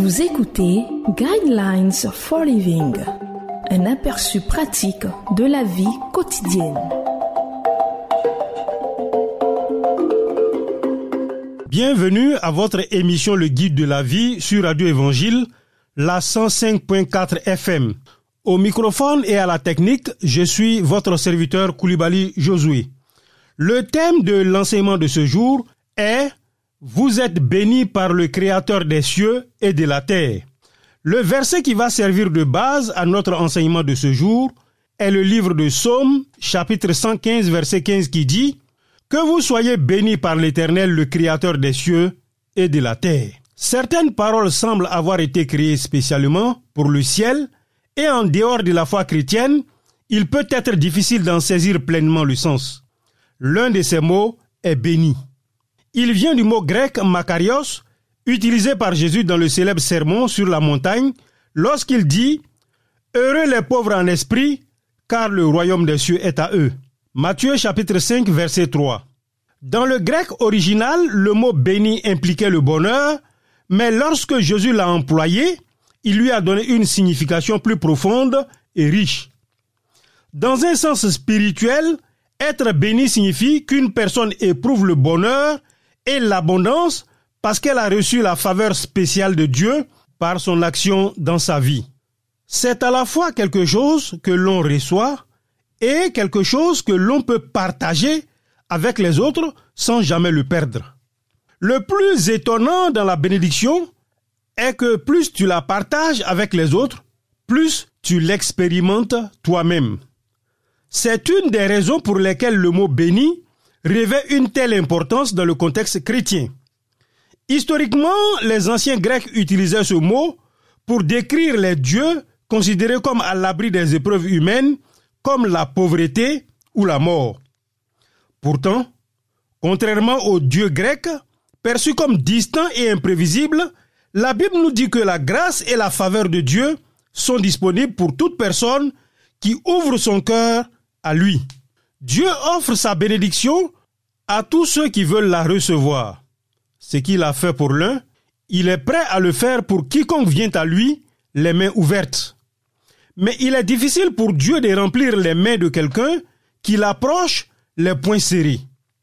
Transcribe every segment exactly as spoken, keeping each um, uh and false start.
Vous écoutez Guidelines for Living, un aperçu pratique de la vie quotidienne. Bienvenue à votre émission Le Guide de la vie sur Radio Évangile, la cent cinq virgule quatre F M. Au microphone et à la technique, je suis votre serviteur Koulibaly Josué. Le thème de l'enseignement de ce jour est « Vous êtes bénis par le Créateur des cieux et de la terre ». Le verset qui va servir de base à notre enseignement de ce jour est le livre de Psaume, chapitre cent quinze, verset quinze, qui dit « Que vous soyez bénis par l'Éternel, le Créateur des cieux et de la terre ». Certaines paroles semblent avoir été créées spécialement pour le ciel, et en dehors de la foi chrétienne, il peut être difficile d'en saisir pleinement le sens. L'un de ces mots est « béni ». Il vient du mot grec « makarios », utilisé par Jésus dans le célèbre sermon sur la montagne, lorsqu'il dit « Heureux les pauvres en esprit, car le royaume des cieux est à eux ». Matthieu chapitre cinq, verset trois. Dans le grec original, le mot « béni » impliquait le bonheur, mais lorsque Jésus l'a employé, il lui a donné une signification plus profonde et riche. Dans un sens spirituel, être béni signifie qu'une personne éprouve le bonheur et l'abondance parce qu'elle a reçu la faveur spéciale de Dieu par son action dans sa vie. C'est à la fois quelque chose que l'on reçoit et quelque chose que l'on peut partager avec les autres sans jamais le perdre. Le plus étonnant dans la bénédiction est que plus tu la partages avec les autres, plus tu l'expérimentes toi-même. C'est une des raisons pour lesquelles le mot « béni » revêt une telle importance dans le contexte chrétien. Historiquement, les anciens Grecs utilisaient ce mot pour décrire les dieux considérés comme à l'abri des épreuves humaines, comme la pauvreté ou la mort. Pourtant, contrairement aux dieux grecs, perçus comme distants et imprévisibles, la Bible nous dit que la grâce et la faveur de Dieu sont disponibles pour toute personne qui ouvre son cœur à lui. Dieu offre sa bénédiction à tous ceux qui veulent la recevoir. Ce qu'il a fait pour l'un, il est prêt à le faire pour quiconque vient à lui, les mains ouvertes. Mais il est difficile pour Dieu de remplir les mains de quelqu'un qui l'approche les poings serrés.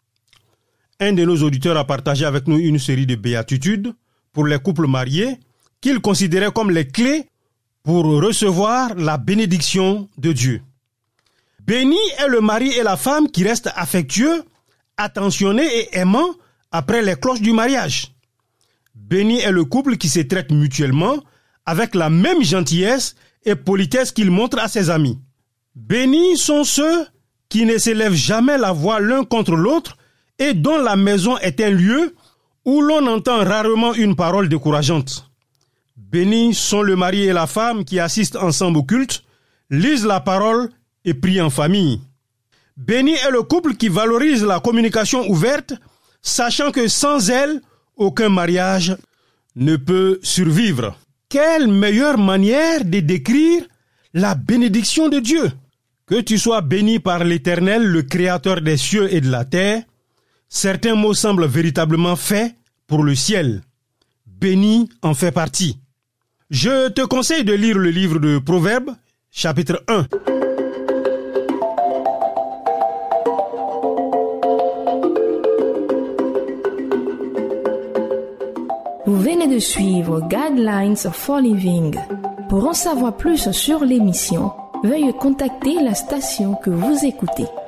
Un de nos auditeurs a partagé avec nous une série de béatitudes pour les couples mariés qu'il considérait comme les clés pour recevoir la bénédiction de Dieu. Béni est le mari et la femme qui restent affectueux, attentionnés et aimants après les cloches du mariage. Béni est le couple qui se traite mutuellement avec la même gentillesse et politesse qu'il montre à ses amis. Bénis sont ceux qui ne s'élèvent jamais la voix l'un contre l'autre et dont la maison est un lieu où l'on entend rarement une parole décourageante. Bénis sont le mari et la femme qui assistent ensemble au culte, lisent la parole et prient en famille. Béni est le couple qui valorise la communication ouverte, sachant que sans elle, aucun mariage ne peut survivre. Quelle meilleure manière de décrire la bénédiction de Dieu! Que tu sois béni par l'Éternel, le Créateur des cieux et de la terre, certains mots semblent véritablement faits pour le ciel. Béni en fait partie. Je te conseille de lire le livre de Proverbes, chapitre un. Vous venez de suivre Guidelines for Living. Pour en savoir plus sur l'émission, veuillez contacter la station que vous écoutez.